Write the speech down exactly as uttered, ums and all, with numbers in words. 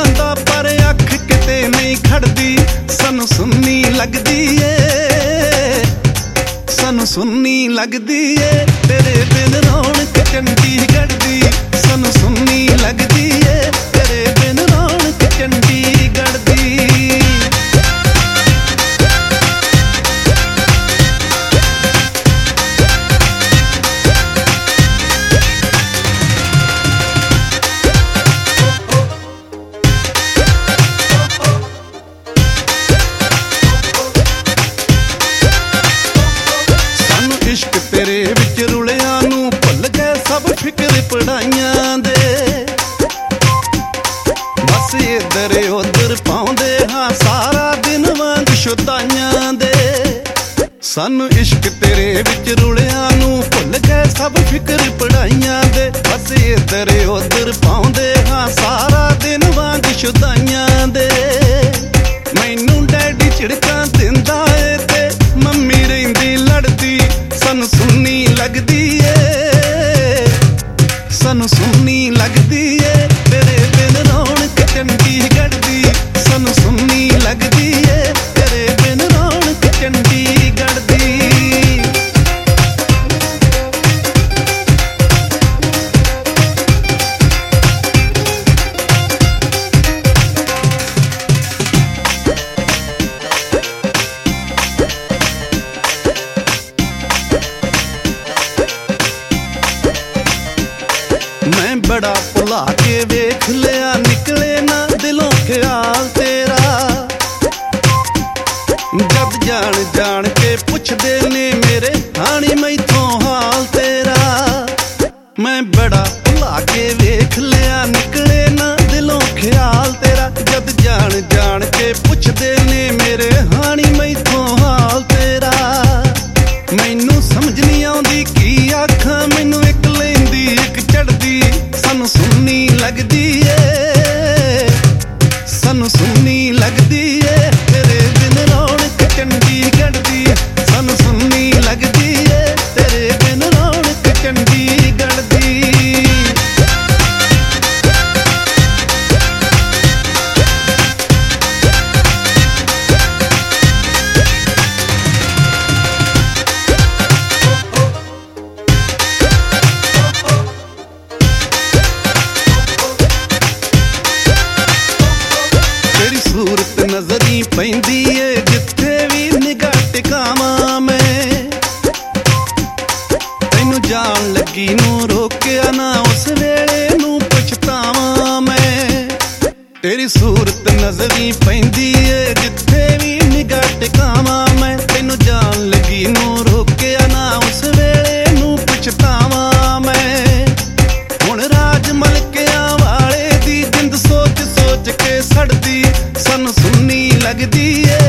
ਜਾਂਦਾ ਪਰ ਅੱਖ ਕਿਤੇ ਨਹੀਂ ਖੜਦੀ, ਸਾਨੂੰ ਸੁੰਨੀ ਲੱਗਦੀ ਏ, ਸਾਨੂੰ ਸੁੰਨੀ ਲੱਗਦੀ ਏ, ਤੇਰੇ ਬਿਨ ਰੌਣਕ ਚੰਡੀਗੜ੍ਹ ਦੀ, ਸਾਨੂੰ ਸੁੰਨੀ ਲੱਗਦੀ ਏ, ਤੇਰੇ ਬਿਨ ਰੌਣਕ ਚੰਡੀਗੜ੍ਹ ਦੀ। ਇਸ਼ਕ ਤੇਰੇ ਵਿੱਚ ਰੁਲਿਆਂ ਨੂੰ ਭੁੱਲ ਗਏ ਸਭ ਫਿਕਰ ਪੜਾਈਆਂ ਦੇ, ਬਸ ਇੱਧਰ ਉੱਧਰ ਪਾਉਂਦੇ ਹਾਂ ਸਾਰਾ ਦਿਨ ਵਾਂਗ ਸ਼ੁਦਾਈਆਂ ਦੇ। ਸਾਨੂੰ ਇਸ਼ਕ ਤੇਰੇ ਵਿੱਚ ਰੁਲਿਆਂ ਨੂੰ ਭੁੱਲ ਗਏ ਸਭ ਫਿਕਰ ਪੜਾਈਆਂ ਦੇ, ਬਸ ਇੱਧਰ ਉੱਧਰ ਪਾਉਂਦੇ ਹਾਂ ਸਾਰਾ ਦਿਨ ਵਾਂਗ ਸ਼ੁਦਾਈਆਂ ਦੇ। ਮੈਨੂੰ ਡੈਡੀ ਝਿੜਕਾਂ ਦਿੰਦਾ ਏ ਤੇ ਮੰਮੀ ਰਹਿੰਦੀ ਲੜਦੀ, ਸਾਨੂੰ ਸੁੰਨੀ ਲੱਗਦੀ ਏ, ਸਾਨੂੰ ਸੁੰਨੀ ਲੱਗਦੀ ਏ, ਤੇਰੇ ਬਿਨ ਰੌਣਕ ਚੰਡੀਗੜ੍ਹ ਦੀ, ਸਾਨੂੰ ਸੁੰਨੀ ਲੱਗਦੀ ਏ, ਤੇਰੇ ਬਿਨ ਰੌਣਕ ਚੰਡੀਗੜ੍ਹ ਦੀ। ਮੈਂ ਬੜਾ ਭੁਲਾ ਕੇ ਵੇਖ ਲਿਆ, ਨਿਕਲੇ ਨਾ ਦਿਲੋਂ ਖਿਆਲ ਤੇਰਾ, ਜਦ ਜਾਣ ਜਾਣ ਕੇ ਪੁੱਛਦੇ ਨੇ ਮੇਰੇ ਹਾਣੀ ਮੈਥੋਂ ਹਾਲ ਤੇਰਾ। ਮੈਂ ਬੜਾ ਭੁਲਾ ਕੇ ਵੇਖ ਲਿਆ, ਨਿਕਲੇ ਨਾ ਦਿਲੋਂ ਖਿਆਲ ਤੇਰਾ, ਜਦ ਜਾਣ ਜਾਣ ਕੇ ਪੁੱਛਦੇ ਨੇ ਮੇਰੇ ਹਾਣੀ ਮੈਥੋਂ ਹਾਲ ਤੇਰਾ। ਮੈਨੂੰ ਸਮਝ ਨਹੀਂ ਆਉਂਦੀ ਕੀ ਆਖਾਂ, ਮੈਨੂੰ ਇੱਕ ਲੈਂਦੀ ਇੱਕ ਚੜਦੀ, ਸਾਨੂੰ ਸੁੰਨੀ ਲੱਗਦੀ ਏ, ਸਾਨੂੰ ਸੁੰਨੀ ਲੱਗਦੀ ਏ, ਤੇਰੇ ਬਿਨ ਰੌਣਕ ਚੰਡੀਗੜ੍ਹ ਦੀ, ਸਾਨੂੰ ਸੁੰਨੀ ਲੱਗਦੀ ਏ, ਤੇਰੇ ਬਿਨ ਰੌਣਕ ਚੰਡੀਗੜ੍ਹ ਦੀ। ਸੂਰਤ ਨਜ਼ਰੀ ਪੈਂਦੀ ਏ ਜਿੱਥੇ ਵੀ ਨਿਗਾਹ ਟਿਕਾਵਾਂ ਮੈਂ, ਤੈਨੂੰ ਜਾਣ ਲੱਗੀ ਨੂੰ ਰੋਕਿਆ ਨਾ ਉਸ ਵੇਲੇ ਨੂੰ ਪਛਤਾਵਾਂ ਮੈਂ। ਤੇਰੀ ਸੂਰਤ ਨਜ਼ਰੀ ਪੈਂਦੀ ਏ ਜਿੱਥੇ ਵੀ ਨਿਗਾਹ ਟਿਕਾਵਾਂ ਮੈਂ, ਤੈਨੂੰ ਜਾਣ ਲੱਗੀ ਨੂੰ ਰੋਕਿਆ ਨਾ ਉਸ ਵੇਲੇ ਨੂੰ ਪਛਤਾਵਾਂ ਮੈਂ। ਹੁਣ ਰਾਜ ਮਲਕਿਆਂ ਵਾਲੇ ਦੀ ਜਿੰਦ ਸੋਚ ਸੋਚ ਕੇ ਸੜਦੀ, ਸਾਨੂੰ ਸੁੰਨੀ ਲੱਗਦੀ ਏ,